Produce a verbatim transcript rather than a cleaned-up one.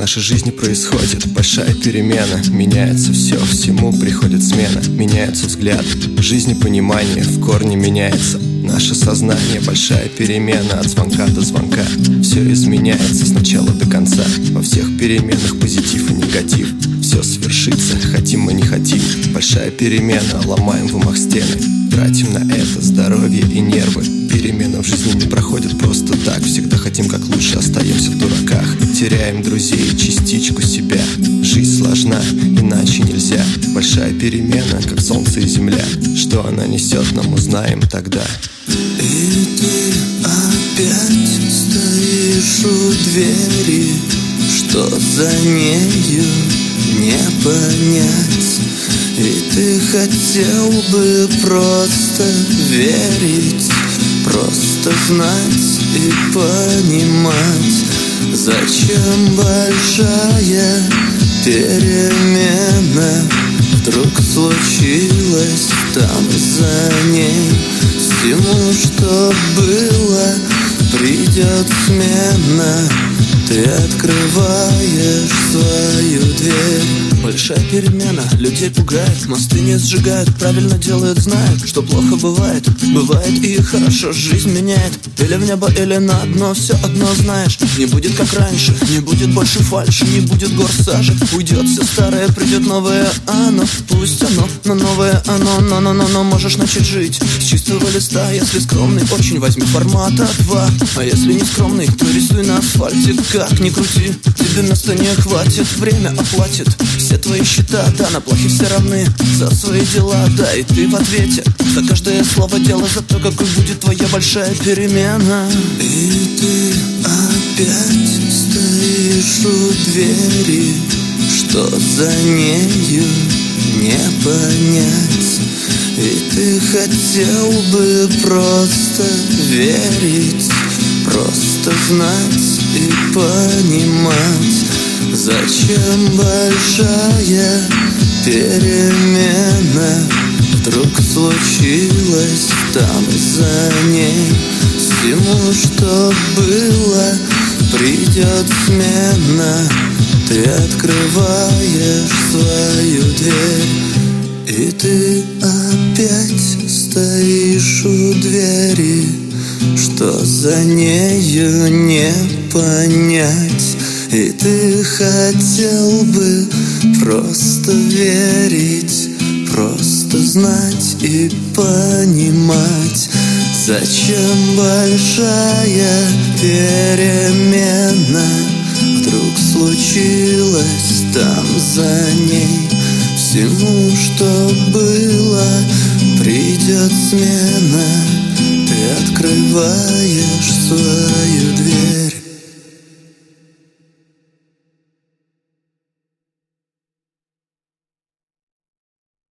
нашей жизни происходит большая перемена. Меняется все, всему приходит смена. Меняются взгляды, в жизни понимание в корне меняется. Наше сознание, большая перемена. От звонка до звонка все изменяется с начала до конца. Во всех переменах позитив и негатив. Все свершится, хотим мы не хотим. Большая перемена, ломаем в умах стены. Тратим на это здоровье и нервы. Перемены в жизни не проходят просто так. Всегда хотим как лучше, остаемся в дураках. Теряем друзей, частичку себя. Жизнь сложна, иначе нельзя. Большая перемена, как солнце и земля. Что она несет, нам узнаем тогда. И ты опять стоишь у двери. Что за нею не понять. И ты хотел бы просто верить, просто знать и понимать. Зачем большая перемена вдруг случилась там за ней? Всему, что было, придет смена. Ты открываешь свою дверь. Большая перемена людей пугает. Мосты не сжигают, правильно делают, знают, что плохо бывает. Бывает и хорошо, жизнь меняет. Или в небо, или на дно, все одно знаешь. Не будет как раньше, не будет больше фальши, не будет гор сажи. Уйдет все старое, придет новое оно. Пусть оно, но новое оно, но, но, но, но можешь начать жить с чистого листа. Если скромный, очень возьми формата два. А если не скромный, то рисуй на асфальте. Как ни крути, тебе места не хватит. Время оплатит все твои счета. Да, на плохи все равны за свои дела. Да, и ты в ответе за каждое слово дело, за то, какой будет твоя большая перемена. И ты опять стоишь у двери. Что за нею не понять. И ты хотел бы просто верить, просто знать и понимать. Зачем большая перемена вдруг случилась там за ней? Всему, что было, придет смена. Ты открываешь свою дверь. И ты опять стоишь у двери. Что за нею не понять. И ты хотел бы просто верить, просто знать и понимать. Зачем большая перемена вдруг случилась там за ней? Всему, что было, придет смена. Ты открываешь свою дверь.